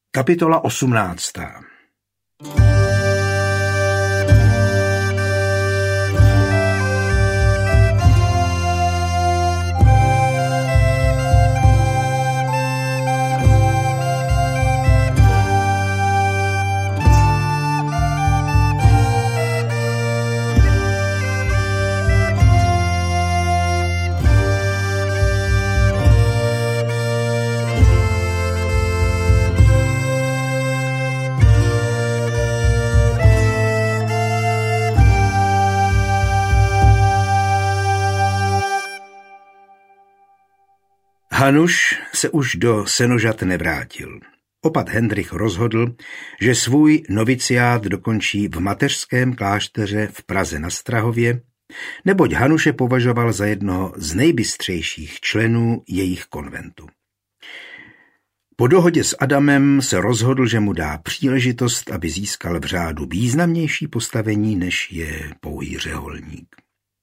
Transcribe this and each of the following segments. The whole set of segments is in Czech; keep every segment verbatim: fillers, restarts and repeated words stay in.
Kapitola osmnáctá. Hanuš se už do Senožat nevrátil. Opat Hendrych rozhodl, že svůj noviciát dokončí v mateřském klášteře v Praze na Strahově, neboť Hanuše považoval za jednoho z nejbystřejších členů jejich konventu. Po dohodě s Adamem se rozhodl, že mu dá příležitost, aby získal v řádu významnější postavení, než je pouhý řeholník.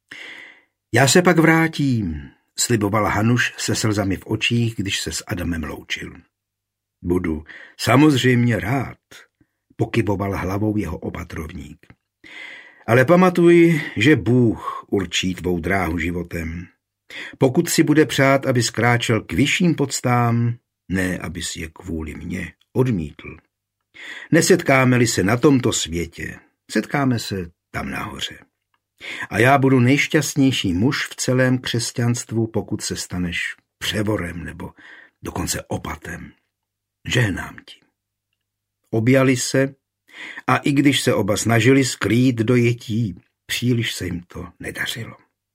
Já se pak vrátím, sliboval Hanuš se slzami v očích, když se s Adamem loučil. Budu samozřejmě rád, pokyvoval hlavou jeho opatrovník. Ale pamatuj, že Bůh určí tvou dráhu životem. Pokud si bude přát, aby skráčel k vyšším podstám, ne, abys je kvůli mně odmítl. Nesetkáme-li se na tomto světě, setkáme se tam nahoře. A já budu nejšťastnější muž v celém křesťanstvu, pokud se staneš převorem nebo dokonce opatem. Žehnám ti. Objali se a i když se oba snažili skrýt dojetí, příliš se jim to nedařilo.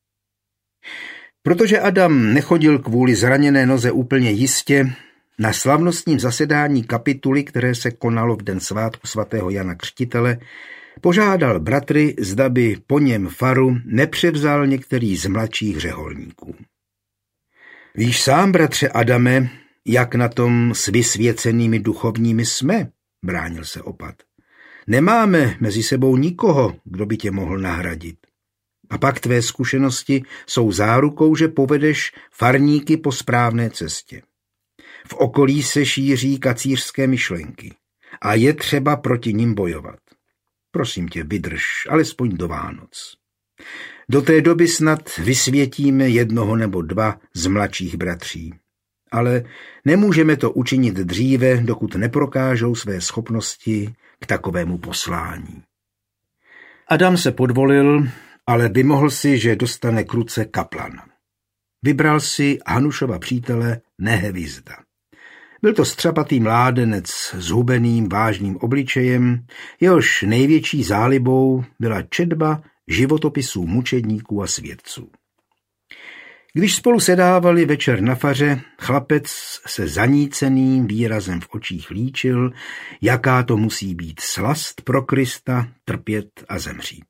Protože Adam nechodil kvůli zraněné noze úplně jistě, na slavnostním zasedání kapituly, které se konalo v den svátku svatého Jana Křtitele, požádal bratry, zda by po něm faru nepřevzal některý z mladších řeholníků. Víš sám, bratře Adame, jak na tom s vysvěcenými duchovními jsme, bránil se opat. Nemáme mezi sebou nikoho, kdo by tě mohl nahradit. A pak tvé zkušenosti jsou zárukou, že povedeš farníky po správné cestě. V okolí se šíří kacířské myšlenky a je třeba proti nim bojovat. Prosím tě, vydrž, alespoň do Vánoc. Do té doby snad vysvětíme jednoho nebo dva z mladších bratří. Ale nemůžeme to učinit dříve, dokud neprokážou své schopnosti k takovému poslání. Adam se podvolil, ale vymohl si, že dostane k ruce kaplana. Vybral si Hanušova přítele Nehevizda. Byl to střapatý mládenec s hubeným vážným obličejem, jehož největší zálibou byla četba životopisů mučedníků a svědců. Když spolu sedávali večer na faře, chlapec se zaníceným výrazem v očích líčil, jaká to musí být slast pro Krista trpět a zemřít.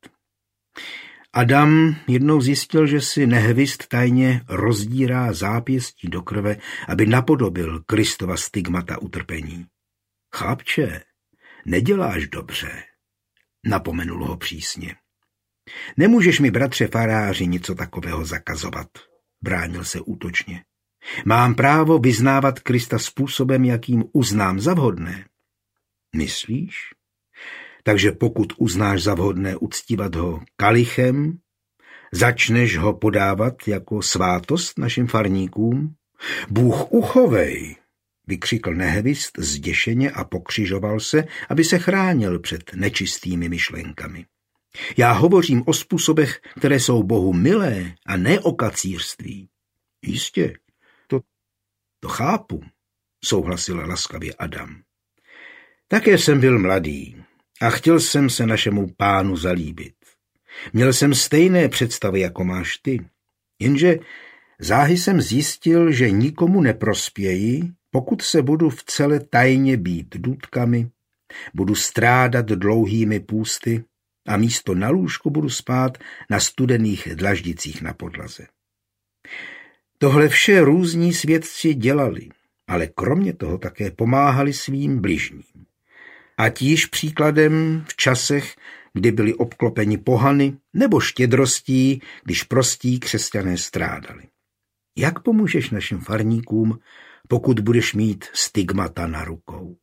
Adam jednou zjistil, že si Nehevist tajně rozdírá zápěstí do krve, aby napodobil Kristova stigmata utrpení. Chlapče, neděláš dobře, napomenul ho přísně. Nemůžeš mi, bratře faráři, něco takového zakazovat, bránil se útočně. Mám právo vyznávat Krista způsobem, jakým uznám za vhodné. Myslíš? Takže pokud uznáš za vhodné uctívat ho kalichem, začneš ho podávat jako svátost našim farníkům? Bůh uchovej, vykřikl Nehevist zděšeně a pokřižoval se, aby se chránil před nečistými myšlenkami. Já hovořím o způsobech, které jsou Bohu milé a ne o kacířství. Jistě, to, to chápu, souhlasil laskavě Adam. Také jsem byl mladý a chtěl jsem se našemu pánu zalíbit. Měl jsem stejné představy, jako máš ty, jenže záhy jsem zjistil, že nikomu neprospěji, pokud se budu v celé tajně být důtkami, budu strádat dlouhými půsty a místo na lůžku budu spát na studených dlaždicích na podlaze. Tohle vše různí svědci dělali, ale kromě toho také pomáhali svým bližním. Ať již příkladem v časech, kdy byli obklopeni pohany, nebo štědrostí, když prostí křesťané strádali. Jak pomůžeš našim farníkům, pokud budeš mít stigmata na rukou?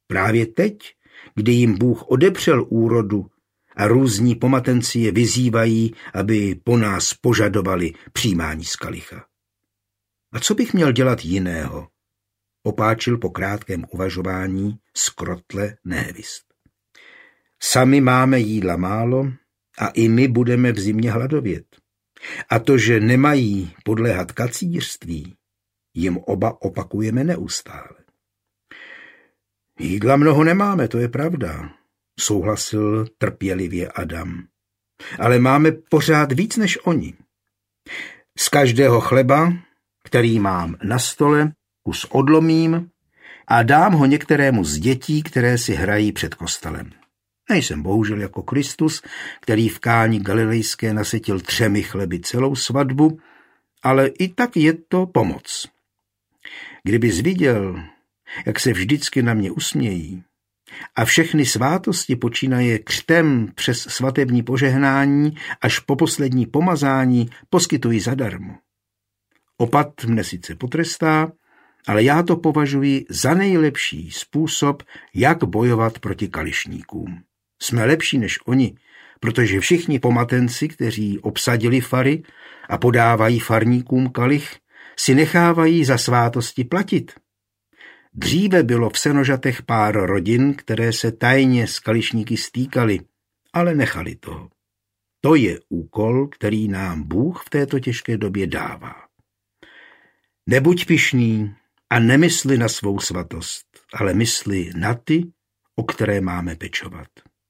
Právě teď, kdy jim Bůh odepřel úrodu a různí pomatenci je vyzývají, aby po nás požadovali přijímání z kalicha. A co bych měl dělat jiného? Opáčil po krátkém uvažování skrotle Nehevist. Sami máme jídla málo a i my budeme v zimě hladovět. A to, že nemají podléhat kacířství, jim oba opakujeme neustále. Jídla mnoho nemáme, to je pravda, souhlasil trpělivě Adam. Ale máme pořád víc než oni. Z každého chleba, který mám na stole, kus odlomím a dám ho některému z dětí, které si hrají před kostelem. Nejsem bohužel jako Kristus, který v Káni galilejské nasytil třemi chleby celou svatbu, ale i tak je to pomoc. Kdybys viděl, jak se vždycky na mě usmějí a všechny svátosti počínaje křtem přes svatební požehnání až po poslední pomazání poskytují zadarmo. Opat mne sice potrestá, ale já to považuji za nejlepší způsob, jak bojovat proti kališníkům. Jsme lepší než oni, protože všichni pomatenci, kteří obsadili fary a podávají farníkům kalich, si nechávají za svátosti platit. Dříve bylo v Senožatech pár rodin, které se tajně s kališníky stýkaly, ale nechali toho. To je úkol, který nám Bůh v této těžké době dává. Nebuď pyšný a nemysli na svou svatost, ale mysli na ty, o které máme pečovat.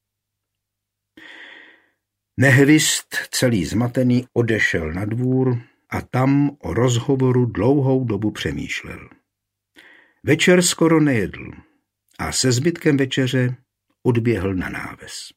Nehevist, celý zmatený, odešel na dvůr a tam o rozhovoru dlouhou dobu přemýšlel. Večer skoro nejedl a se zbytkem večeře odběhl na náves.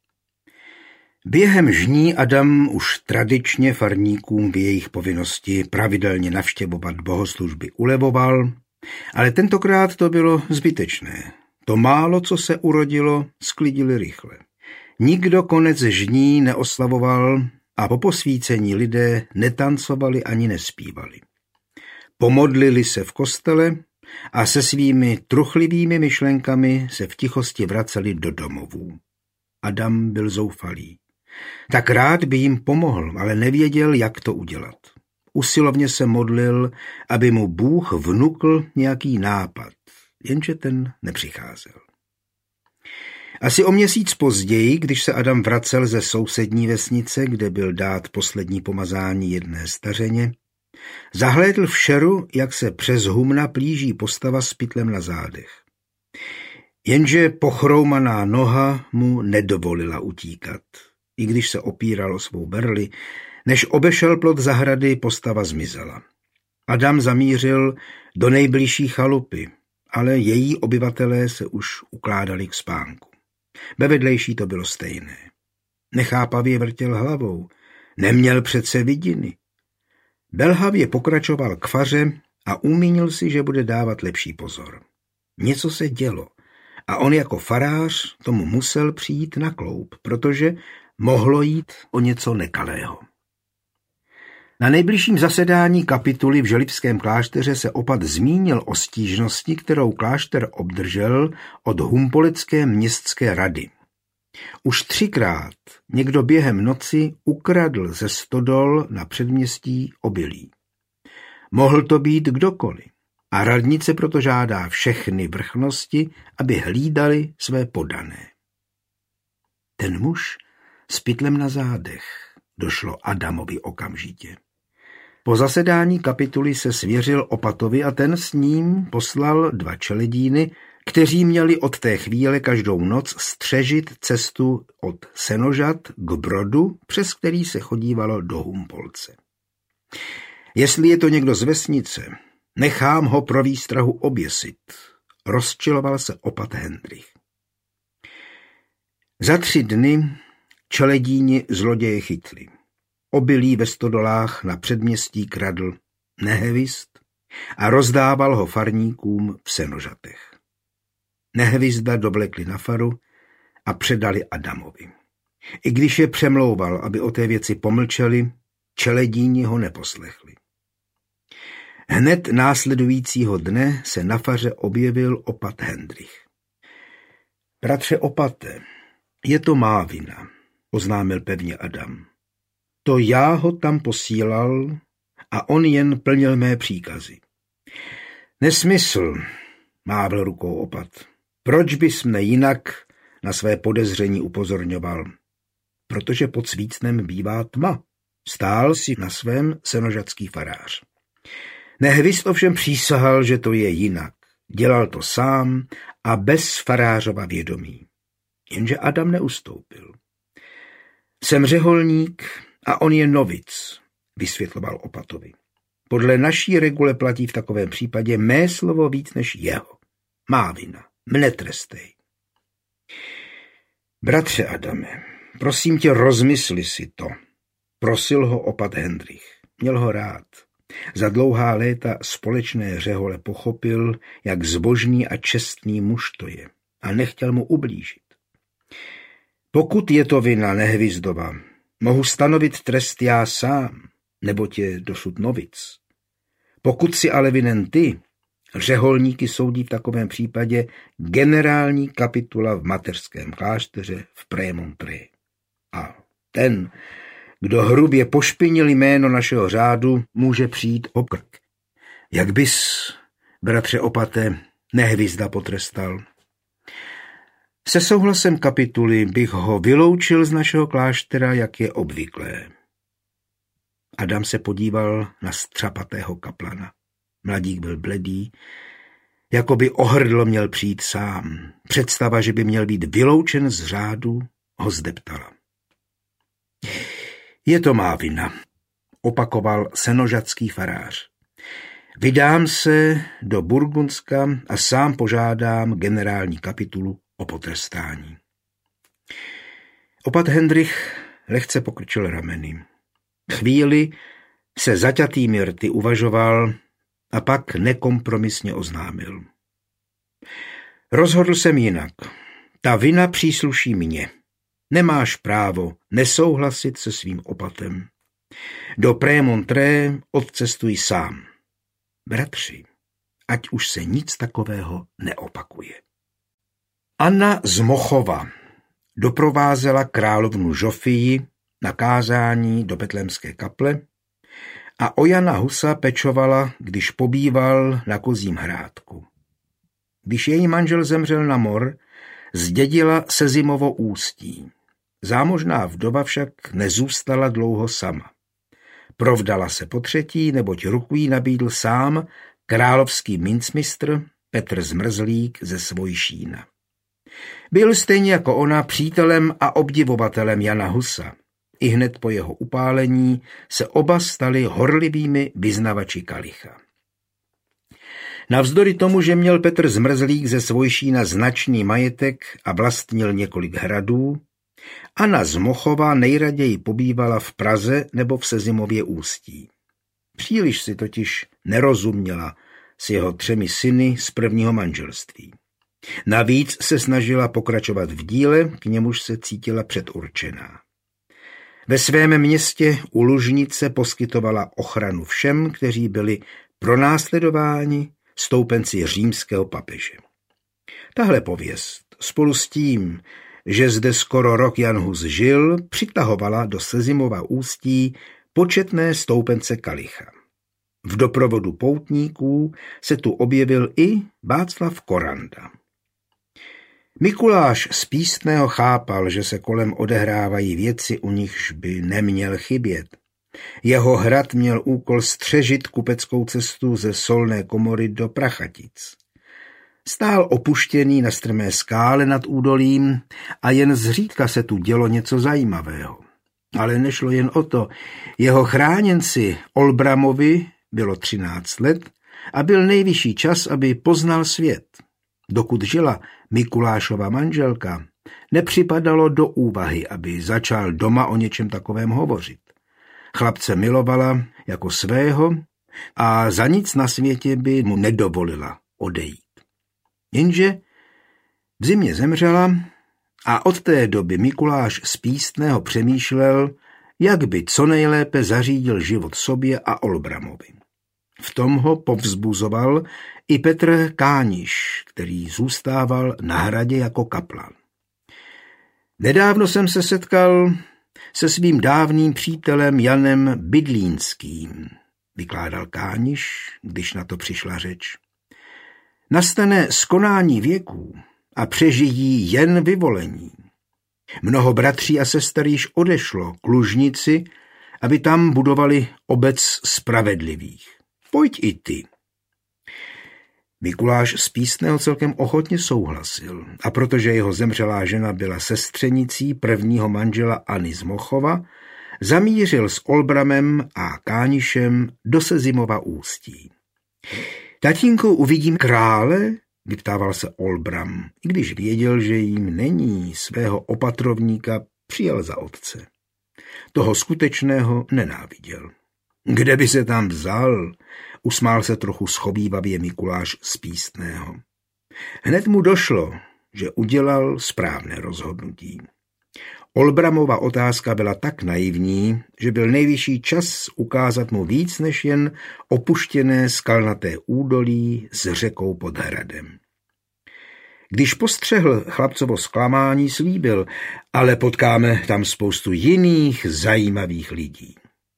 Během žní Adam už tradičně farníkům v jejich povinnosti pravidelně navštěvovat bohoslužby ulevoval, ale tentokrát to bylo zbytečné. To málo, co se urodilo, sklidili rychle. Nikdo konec žní neoslavoval a po posvícení lidé netancovali ani nespívali. Pomodlili se v kostele a se svými truchlivými myšlenkami se v tichosti vraceli do domovů. Adam byl zoufalý. Tak rád by jim pomohl, ale nevěděl, jak to udělat. Usilovně se modlil, aby mu Bůh vnukl nějaký nápad, jenže ten nepřicházel. Asi o měsíc později, když se Adam vracel ze sousední vesnice, kde byl dát poslední pomazání jedné stařeně, zahlédl v šeru, jak se přes humna plíží postava s pytlem na zádech. Jenže pochroumaná noha mu nedovolila utíkat. I když se opíral o svou berli, než obešel plot zahrady, postava zmizela. Adam zamířil do nejbližší chalupy, ale její obyvatelé se už ukládali k spánku. Ve vedlejší to bylo stejné. Nechápavě vrtěl hlavou, neměl přece vidiny. Belhavě pokračoval k faře a umínil si, že bude dávat lepší pozor. Něco se dělo a on jako farář tomu musel přijít na kloup, protože mohlo jít o něco nekalého. Na nejbližším zasedání kapituly v Želivském klášteře se opat zmínil o stížnosti, kterou klášter obdržel od Humpolecké městské rady. Už třikrát někdo během noci ukradl ze stodol na předměstí obilí. Mohl to být kdokoliv a radnice proto žádá všechny vrchnosti, aby hlídali své poddané. Ten muž s pytlem na zádech, došlo Adamovi okamžitě. Po zasedání kapituly se svěřil opatovi a ten s ním poslal dva čeledíny, kteří měli od té chvíle každou noc střežit cestu od Senožat k brodu, přes který se chodívalo do Humpolce. Jestli je to někdo z vesnice, nechám ho pro výstrahu oběsit, rozčiloval se opat Hendrich. Za tři dny čeledíni zloděje chytli. Obilí ve stodolách na předměstí kradl Nehevist a rozdával ho farníkům v Senožatech. Nehevizda dovlekli na faru a předali Adamovi. I když je přemlouval, aby o té věci pomlčeli, čeledíni ho neposlechli. Hned následujícího dne se na faře objevil opat Hendrich. Bratře Opate, je to má vina, oznámil pevně Adam. To já ho tam posílal a on jen plnil mé příkazy. Nesmysl, mávl rukou Opat. Proč bys mne jinak na své podezření upozorňoval? Protože pod svícnem bývá tma. Stál si na svém senožacký farář. Nehvist ovšem přísahal, že to je jinak. Dělal to sám a bez farářova vědomí. Jenže Adam neustoupil. Jsem řeholník a on je novic, vysvětloval Opatovi. Podle naší regule platí v takovém případě mé slovo víc než jeho. Má vina, mne trestej. Bratře Adame, prosím tě, rozmysli si to. Prosil ho Opat Hendrich. Měl ho rád. Za dlouhá léta společné řehole pochopil, jak zbožný a čestný muž to je, a nechtěl mu ublížit. Pokud je to vina Nehvizdova, mohu stanovit trest já sám, neboť je dosud novic. Pokud si ale vinen ty, řeholníky soudí v takovém případě generální kapitula v mateřském klášteře v Prémontré. A ten, kdo hrubě pošpinil jméno našeho řádu, může přijít o krk. Jak bys, bratře Opate, Nehvizda potrestal? Se souhlasem kapituly bych ho vyloučil z našeho kláštera, jak je obvyklé. Adam se podíval na střapatého kaplana. Mladík byl bledý, jako by ohrdlo měl přijít sám. Představa, že by měl být vyloučen z řádu, ho zdeptala. Je to má vina, opakoval senožatský farář. Vydám se do Burgundska a sám požádám generální kapitulu o potrestání. Opat Hendrich lehce pokrčil rameny. Chvíli se zaťatými rty uvažoval a pak nekompromisně oznámil. Rozhodl jsem jinak. Ta vina přísluší mně. Nemáš právo nesouhlasit se svým opatem. Do Prémontré odcestuj sám. Bratři, ať už se nic takového neopakuje. Anna z Mochova doprovázela královnu Žofii na kázání do Betlémské kaple a o Jana Husa pečovala, když pobýval na Kozím hrádku. Když její manžel zemřel na mor, zdědila Sezimovo Ústí. Zámožná vdova však nezůstala dlouho sama. Provdala se potřetí, neboť ruku jí nabídl sám královský mincmistr Petr Zmrzlík ze Svojšína. Byl stejně jako ona přítelem a obdivovatelem Jana Husa. I hned po jeho upálení se oba stali horlivými vyznavači kalicha. Navzdory tomu, že měl Petr Zmrzlík ze Svojšína značný majetek a vlastnil několik hradů, Anna z Mochova nejraději pobývala v Praze nebo v Sezimově Ústí. Příliš si totiž nerozuměla s jeho třemi syny z prvního manželství. Navíc se snažila pokračovat v díle, k němuž se cítila předurčená. Ve svém městě u Lužnice poskytovala ochranu všem, kteří byli pronásledováni stoupenci římského papeže. Tahle pověst spolu s tím, že zde skoro rok Jan Hus žil, přitahovala do Sezimova Ústí početné stoupence kalicha. V doprovodu poutníků se tu objevil i Václav Koranda. Mikuláš z Pístného chápal, že se kolem odehrávají věci, u nichž by neměl chybět. Jeho hrad měl úkol střežit kupeckou cestu ze Solné Komory do Prachatic. Stál opuštěný na strmé skále nad údolím a jen zřídka se tu dělo něco zajímavého. Ale nešlo jen o to. Jeho chráněnci Olbramovi bylo třináct let a byl nejvyšší čas, aby poznal svět. Dokud žila Mikulášova manželka, nepřipadalo do úvahy, aby začal doma o něčem takovém hovořit. Chlapce milovala jako svého a za nic na světě by mu nedovolila odejít. Jenže v zimě zemřela a od té doby Mikuláš z Pístného přemýšlel, jak by co nejlépe zařídil život sobě a Olbramovi. V tom ho povzbuzoval i Petr Kániš, který zůstával na hradě jako kaplan. Nedávno jsem se setkal se svým dávným přítelem Janem Bydlínským, vykládal Kániš, když na to přišla řeč. Nastane skonání věků a přežijí jen vyvolení. Mnoho bratří a sester již odešlo k Lužnici, aby tam budovali obec spravedlivých. Pojď i ty. Mikuláš z Písného celkem ochotně souhlasil a protože jeho zemřelá žena byla sestřenicí prvního manžela Anny z Mochova, zamířil s Olbramem a Kánišem do Sezimova Ústí. Tatínku, uvidím krále? Vyptával se Olbram, i když věděl, že jim není, svého opatrovníka přijal za otce. Toho skutečného nenáviděl. Kde by se tam vzal? Usmál se trochu schovívavě Mikuláš z Písného. Hned mu došlo, že udělal správné rozhodnutí. Olbramova otázka byla tak naivní, že byl nejvyšší čas ukázat mu víc než jen opuštěné skalnaté údolí s řekou pod hradem. Když postřehl chlapcovo zklamání, slíbil, ale potkáme tam spoustu jiných zajímavých lidí.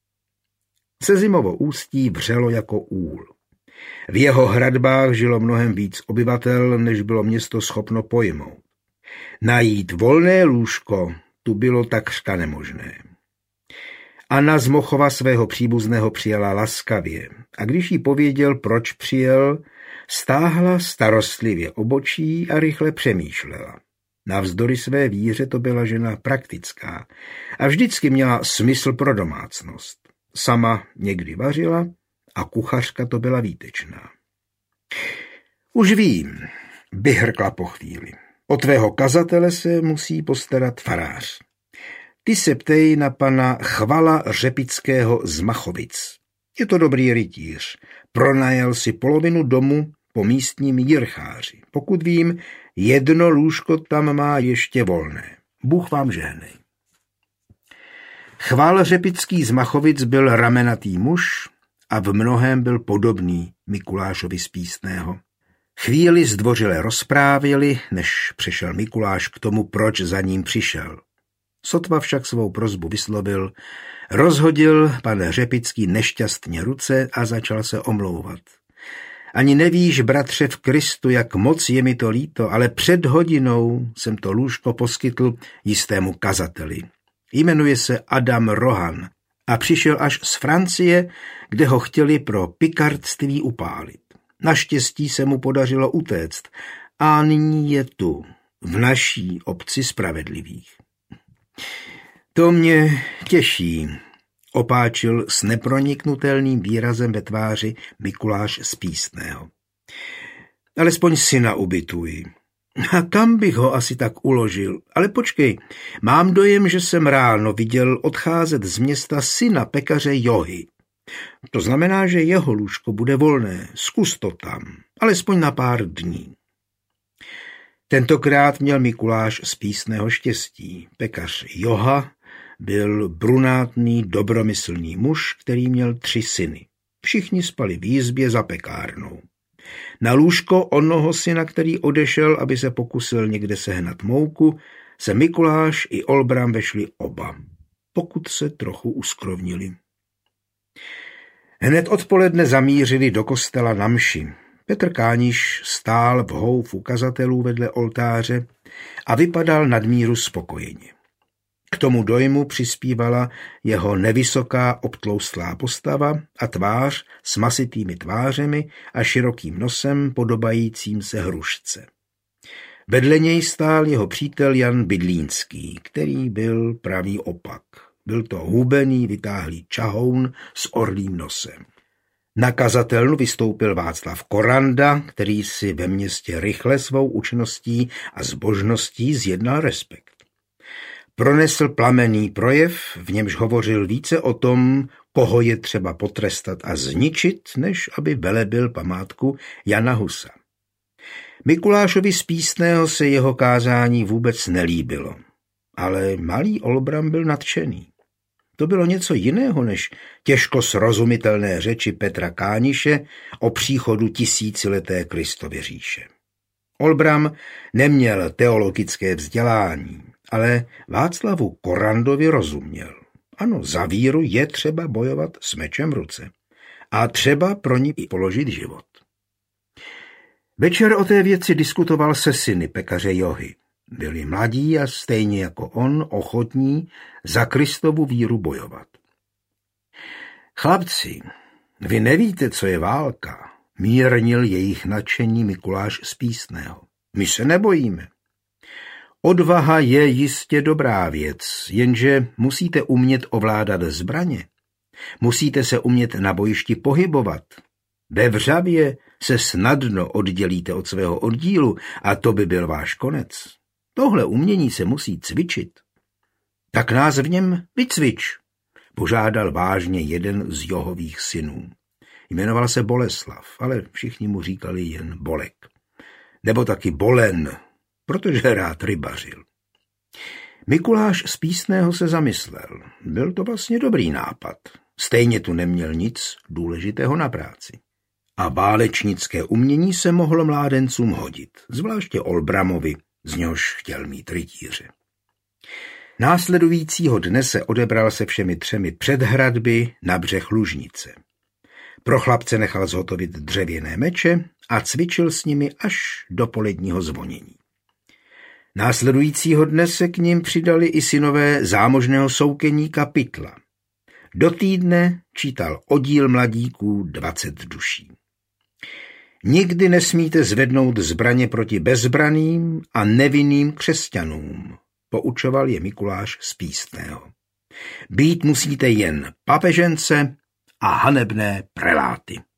Sezimovo Ústí vřelo jako úl. V jeho hradbách žilo mnohem víc obyvatel, než bylo město schopno pojmout. Najít volné lůžko tu bylo takřka nemožné. Anna z Mochova svého příbuzného přijala laskavě a když jí pověděl, proč přijel, stáhla starostlivě obočí a rychle přemýšlela. Navzdory své víře to byla žena praktická a vždycky měla smysl pro domácnost. Sama někdy vařila a kuchařka to byla výtečná. Už vím, vyhrkla po chvíli. O tvého kazatele se musí postarat farář. Ty se ptej na pana Chvala Řepického z Machovic. Je to dobrý rytíř. Pronajal si polovinu domu po místním jircháři. Pokud vím, jedno lůžko tam má ještě volné. Bůh vám žehnej. Chval Řepický z Machovic byl ramenatý muž a v mnohém byl podobný Mikulášovi z Písného. Chvíli zdvořile rozprávěli, než přešel Mikuláš k tomu, proč za ním přišel. Sotva však svou prosbu vyslovil, rozhodil pan Řepický nešťastně ruce a začal se omlouvat. Ani nevíš, bratře v Kristu, jak moc je mi to líto, ale před hodinou jsem to lůžko poskytl jistému kazateli. Jmenuje se Adam Rohan a přišel až z Francie, kde ho chtěli pro pikardství upálit. Naštěstí se mu podařilo utéct a nyní je tu, v naší obci spravedlivých. To mě těší, opáčil s neproniknutelným výrazem ve tváři Mikuláš z Písného. Alespoň syna ubytuj. A kam bych ho asi tak uložil? Ale počkej, mám dojem, že jsem ráno viděl odcházet z města syna pekaře Johy. To znamená, že jeho lůžko bude volné. Zkus to tam, alespoň na pár dní. Tentokrát měl Mikuláš z Písného štěstí. Pekař Joha byl brunátný, dobromyslný muž, který měl tři syny. Všichni spali v jizbě za pekárnou. Na lůžko onoho syna, který odešel, aby se pokusil někde sehnat mouku, se Mikuláš i Olbram vešli oba, pokud se trochu uskrovnili. Hned odpoledne zamířili do kostela na mši. Petr Kániš stál v houfu kazatelů vedle oltáře a vypadal nadmíru spokojeně. K tomu dojmu přispívala jeho nevysoká obtloustlá postava a tvář s masitými tvářemi a širokým nosem podobajícím se hrušce. Vedle něj stál jeho přítel Jan Bydlínský, který byl pravý opak. Byl to hubený, vytáhlý čahoun s orlým nosem. Na kazatelnu vystoupil Václav Koranda, který si ve městě rychle svou účinností a zbožností zjednal respekt. Pronesl plamenný projev, v němž hovořil více o tom, koho je třeba potrestat a zničit, než aby velebil památku Jana Husa. Mikulášovi z Písného se jeho kázání vůbec nelíbilo, ale malý Olbram byl nadšený. To bylo něco jiného než těžko srozumitelné řeči Petra Kániše o příchodu tisícileté Kristovy říše. Olbram neměl teologické vzdělání, ale Václavu Korandovi rozuměl. Ano, za víru je třeba bojovat s mečem v ruce a třeba pro ní položit život. Večer o té věci diskutoval se syny pekaře Johy. Byli mladí a stejně jako on ochotní za Kristovu víru bojovat. Chlapci, vy nevíte, co je válka, mírnil jejich nadšení Mikuláš z Písného. My se nebojíme. Odvaha je jistě dobrá věc, jenže musíte umět ovládat zbraně. Musíte se umět na bojišti pohybovat. Ve vřavě se snadno oddělíte od svého oddílu a to by byl váš konec. Tohle umění se musí cvičit. Tak nás v něm vycvič, požádal vážně jeden z Johových synů. Jmenoval se Boleslav, ale všichni mu říkali jen Bolek. Nebo taky Bolen, protože rád rybařil. Mikuláš z Písného se zamyslel. Byl to vlastně dobrý nápad. Stejně tu neměl nic důležitého na práci. A válečnické umění se mohlo mládencům hodit, zvláště Olbramovi, z něhož chtěl mít rytíře. Následujícího dne se odebral se všemi třemi před hradby na břeh Lužnice. Pro chlapce nechal zhotovit dřevěné meče a cvičil s nimi až do poledního zvonění. Následujícího dne se k nim přidali i synové zámožného soukeníka Pytla. Do týdne čítal oddíl mladíků dvacet duší. Nikdy nesmíte zvednout zbraně proti bezbranným a nevinným křesťanům, poučoval je Mikuláš z Písného. Být musíte jen papežence a hanebné preláty.